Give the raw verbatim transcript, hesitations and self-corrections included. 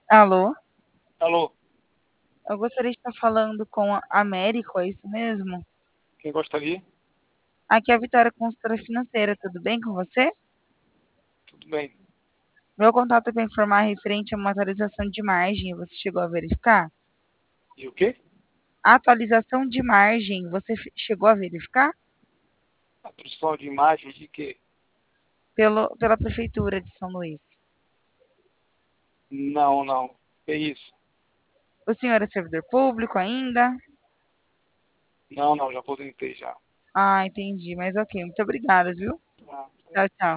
Alô? Alô, Eu gostaria de estar falando com a Américo, é isso mesmo? quem gostaria? Aqui é a Vitória, consultora financeira, tudo bem com você? Tudo bem. Meu contato é para informar referente a uma atualização de margem, você chegou a verificar? E o quê? Atualização de margem, você fe- chegou a verificar? A produção de imagens de quê? Pelo, pela Prefeitura de São Luís. Não, não. É isso. O senhor é servidor público ainda? Não, não, já aposentei já. Ah, entendi, mas ok, muito obrigada, viu? Ah, Tchau, tchau.